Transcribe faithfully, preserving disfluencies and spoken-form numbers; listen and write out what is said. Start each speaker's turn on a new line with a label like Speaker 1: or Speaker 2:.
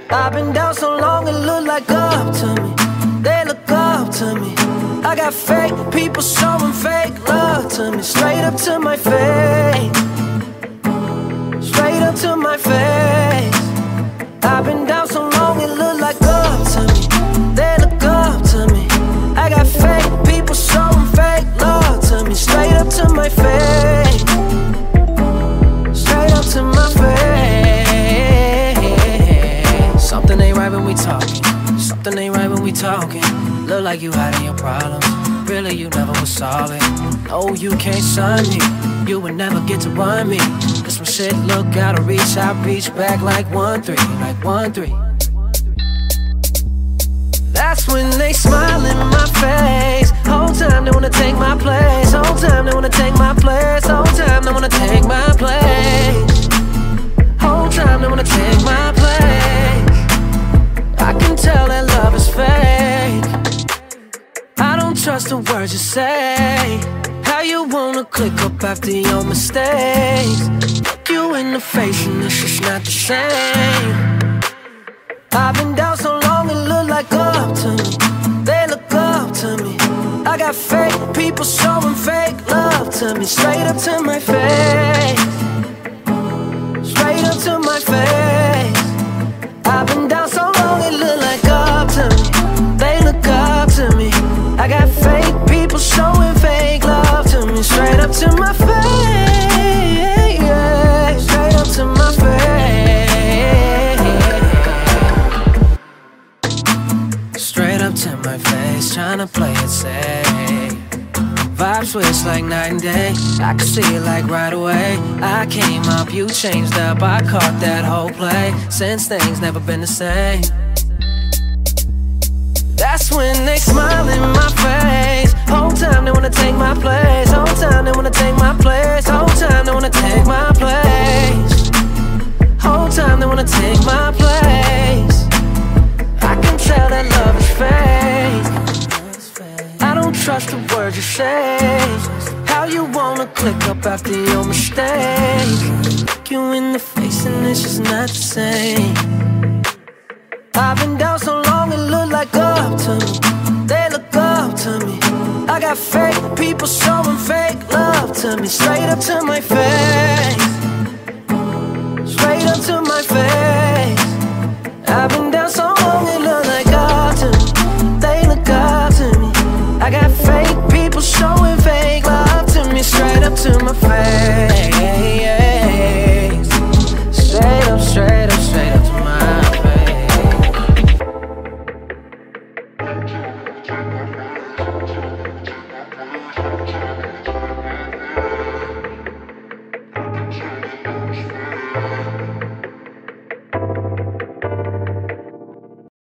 Speaker 1: I've been down so long it look like up to me. They look up to me. I got fake people showing fake love to me. Straight up to my face. Straight up to my face. I've been down so long it look like up to me. They look up to me. I got fake people showing fake love to me. Straight up to my face. Straight up to my face. Something ain't right when we talking. Something ain't right when we talking. Look like you hiding your problems. Really you never would solve it. No, you can't sign me. You would never get to run me. This some shit, look, gotta reach. I reach back like one three, like one three. That's when they smile in my face. Whole time they wanna take my place. Whole time they wanna take my place. Whole time they wanna take my place. Whole time they wanna take my place. I can tell that love is fake. I don't trust the words you say. How you wanna click up after your mistakes? Look you in the face and it's just not the same. I've been down so long it look like up to me. They look up to me. I got fake people showing fake love to me. Straight up to my face. Straight up to my face. I've been down so long it look like up to me. They look up to me. I got fake people showing fake love to me. Straight up to my face. Straight up to my face. Straight up to my face, tryna play it safe. Vibe switch like night and day. I can see it like right away. I came up, you changed up. I caught that whole play. Since things never been the same. That's when they smile in my face. Whole time they wanna take my place. Whole time they wanna take my place. Whole time they wanna take my place. Whole time they wanna take my place. I can tell that love is fake. I don't trust the words you say. How you wanna click up after your mistake? Look you in the face and it's just not the same. I've been down so long it look like up to me. They look up to me. I got fake people showing fake love to me. Straight up to my face. Straight up to my face. I've been down so long it look like up to me. They look up to me. I got fake people showing fake love to me. Straight up to my face.